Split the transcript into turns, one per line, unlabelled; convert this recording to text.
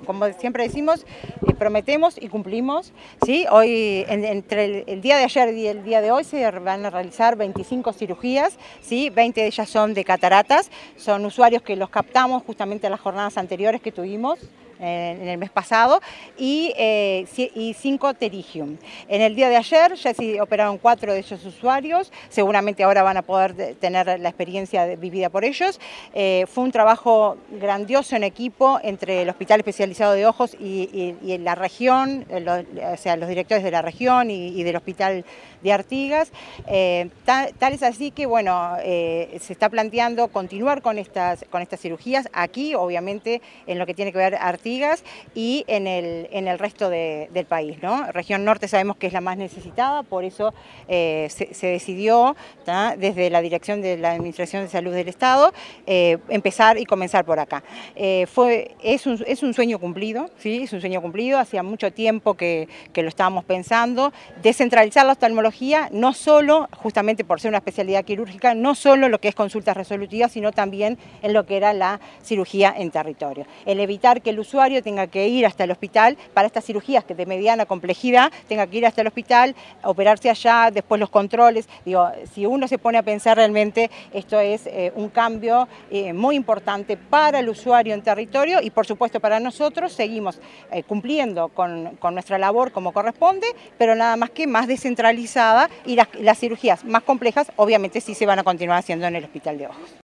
como siempre decimos, prometemos y cumplimos, ¿sí? Hoy, entre el día de ayer y el día de hoy se van a realizar 25 cirugías, ¿sí? 20 de ellas son de cataratas, son usuarios que los captamos justamente en las jornadas anteriores que tuvimos en el mes pasado, y 5 pterygium. En el día de ayer ya se operaron 4 de esos usuarios, seguramente ahora van a poder tener la experiencia vivida por ellos. Fue un trabajo grandioso en equipo entre el Hospital Especializado de Ojos y la región, o sea, los directores de la región y del Hospital de Artigas. Tal es así que, bueno, se está planteando continuar con estas cirugías aquí, obviamente, en lo que tiene que ver Artigas y en el resto del país, ¿no? Región Norte sabemos que es la más necesitada, por eso se decidió, ¿tá?, desde la dirección de la Administración de Salud del Estado empezar y comenzar por acá. Es un sueño cumplido, ¿sí? Es un sueño cumplido, hacía mucho tiempo que lo estábamos pensando, descentralizar la oftalmología, no solo, justamente por ser una especialidad quirúrgica, no solo lo que es consultas resolutivas, sino también en lo que era la cirugía en territorio. El evitar que el usuario tenga que ir hasta el hospital para estas cirugías que de mediana complejidad, tenga que ir hasta el hospital, operarse allá, después los controles. Digo, si uno se pone a pensar realmente, esto es un cambio muy importante para el usuario en territorio y por supuesto para nosotros seguimos cumpliendo con nuestra labor como corresponde, pero nada más que más descentralizada, y las cirugías más complejas obviamente sí se van a continuar haciendo en el Hospital de Ojos.